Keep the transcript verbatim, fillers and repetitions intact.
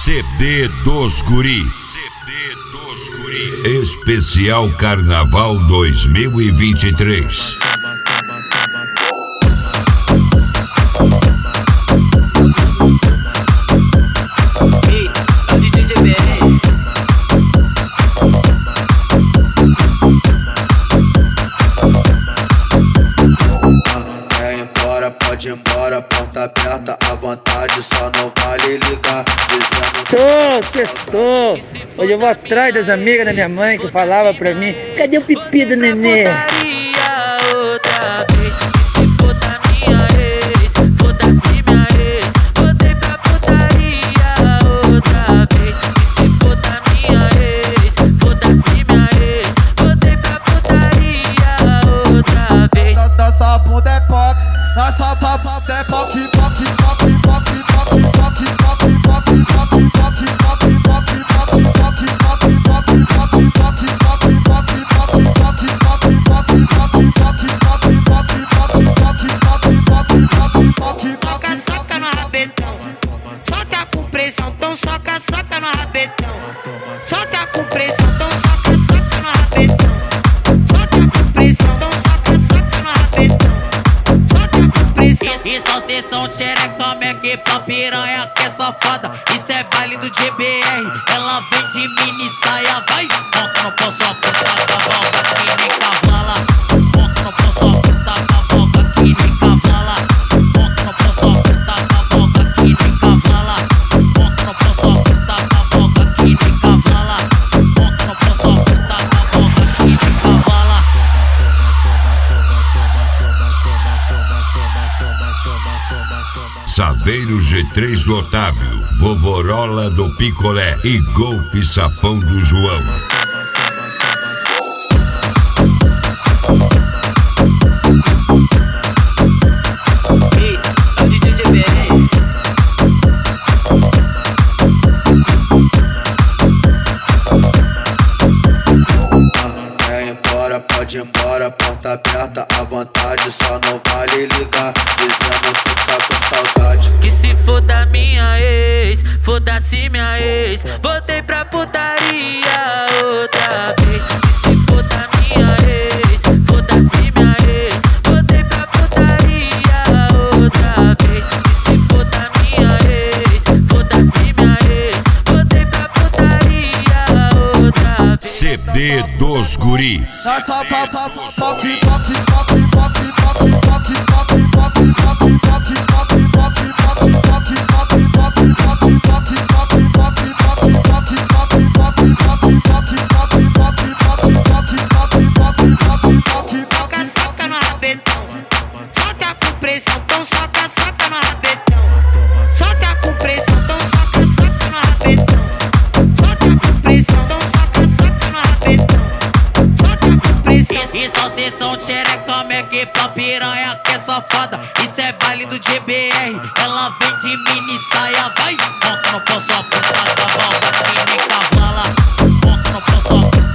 C D dos Guri. C D dos Guri. Especial Carnaval dois mil e vinte e três. Pode ir embora, porta aberta, à vontade, só não vale ligar. Tô, sextou. Hoje eu vou atrás das amigas da minha mãe que falava pra mim: cadê o pipi do nenê? Outra vez, se for da minha ex, foda-se minha ex. Voltei pra putaria outra vez, se for da minha ex, foda-se minha ex. Voltei pra putaria outra vez. Nossa bunda é pop, nossa bunda é pop, pop, pop, pop, pop, pop, pop, pop, pop, Soca, soca no rabetão, soca com pressão, então soca, soca no rabetão. Soca com pressão, então soca, soca no rabetão. Soca com pressão, então soca, soca no rabetão. Soca com pressão. Isso é sessão xerecão, é que pra piranha que é safada. Isso é baile do G B R, ela vem de mini saia, vai. Monta no pão sua puta, cavalga que nem cavala. Monta no pão sua puta, cavalga que nem cavala. Monta no pão sua puta, cavalga que nem cavala. Monta no pão sua puta, cavalga que nem cavala. Monta no pão sua puta, cavalga que nem cavala. Saveiro G três do Otávio, Vovorola do Picolé e Golfe Sapão do João. Pode ir embora, porta aberta, à vontade, só não vale ligar, dizendo que tá com saudade. Que se for da minha ex, foda-se minha ex. Voltei pra putaria outra vez. Que se for da minha ex, foda-se minha ex. Voltei pra putaria outra vez. Que se for da minha ex, foda-se minha ex. Voltei pra putaria outra vez. C D dos Guri. nossa pop, pop, pop, pop, pop, pop, pop, pop, pop, pop, pop, Soca, soca no rabetão, soca com pressão, então soca, soca no rabetão. Soca com pressão, então soca, soca no rabetão. Soca com pressão, então soca, soca no rabetão. Soca com pressão. Isso é sessão xerecão, é que pra piranha que é safada. Isso é baile do G B R, ela vem de mini saia, vai. Monta no pão sua puta, cavalga que nem cavala. Monta no pão sua puta.